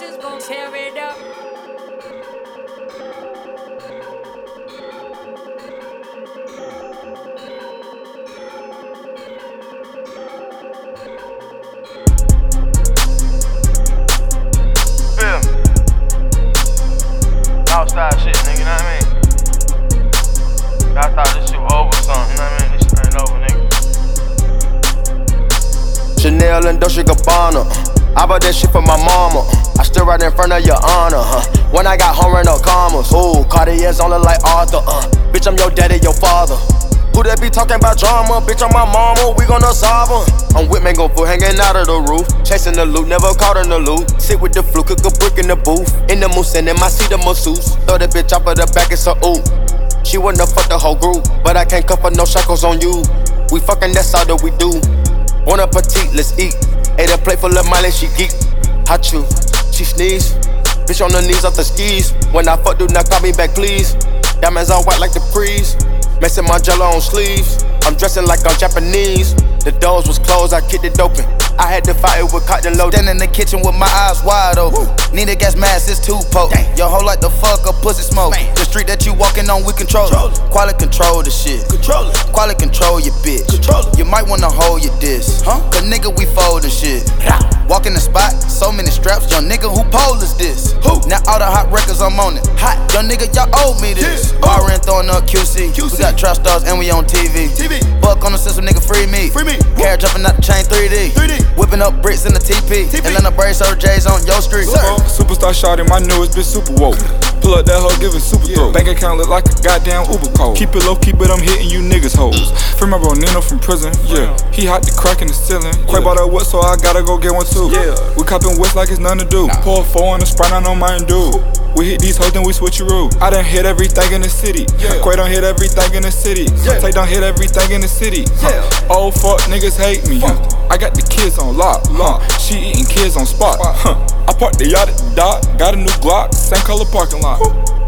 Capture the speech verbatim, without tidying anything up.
just gon' tear it up. Feel me? Outside shit, nigga, you know what I mean? I thought this shit was over or something, you know what I mean? This shit ain't over, nigga. Chanel and Dolce Gabbana, I bought that shit for my mama. I stood right in front of your honor, huh? When I got home, ran up commas. Ooh, Cartier's on it like Arthur, uh. Bitch, I'm your daddy, your father. Who that be talking about drama? Bitch, I'm my mama, we gonna solve her. I'm with mango food hanging out of the roof. Chasing the loot, never caught in the loop. Sit with the flu, cook a brick in the booth. In the moose and in my seat, the masseuse. Throw that bitch off of the back, it's a ooh. She wanna fuck the whole group, but I can't cuff her, no shackles on you. We fucking, that's all that we do. Bon appetit, let's eat. Ate a plate full of Miley, she geek. Hot chew, she sneeze. Bitch on the knees off the skis. When I fuck, do not call me back, please. Diamonds all white like the breeze. Messing my jello on sleeves. I'm dressing like I'm Japanese. The doors was closed, I kicked it open. I had to fight it with cotton loaded. Stand in the kitchen with my eyes wide open. Need a gas mask, it's too potent. Your hoe like the fuck, a pussy smoke. Bang. The street that you walking on, we control it. Quality control the shit. Control it. Quality control your bitch. Control it. You might wanna hold your diss. Huh? Cause nigga, we foldin' shit. Walk in the spot, so many straps. Young nigga, who pole is this? Who? Now all the hot records, I'm on it. Hot. Young nigga, y'all owe me this. Yeah. Barrin' throwing up Q C. Q C. We got trap stars and we on T V. T V. Buck on the system, nigga, free me. Free me. Carrot jumping out the chain three D. three D. Whipping up bricks in the T P. T P. Atlanta Braves, Sir J's on your street. Sir. Superstar shawty, my newest bitch super woke. Pull up that hoe, give it super throat. Bank account look like a goddamn Uber code. Keep it low, keep it, I'm hitting you niggas hoes. Free my bro Nino from prison, yeah. He hot the crack in the ceiling. Quite bought a what, so I gotta go get one too. Yeah. We copping west like it's nothing to do. Pour a four on the Sprite, I know mine do. We hit these hoes, then we switcheroo. I done hit everything in the city. Yeah. Quay done hit everything in the city. Yeah. Tay done hit everything in the city. Yeah. Huh. Old fuck niggas hate me. Huh. I got the kids on lock. Huh. She eating kids on spot. Huh. I parked the yacht at the dock. Got a new Glock, same color parking lot.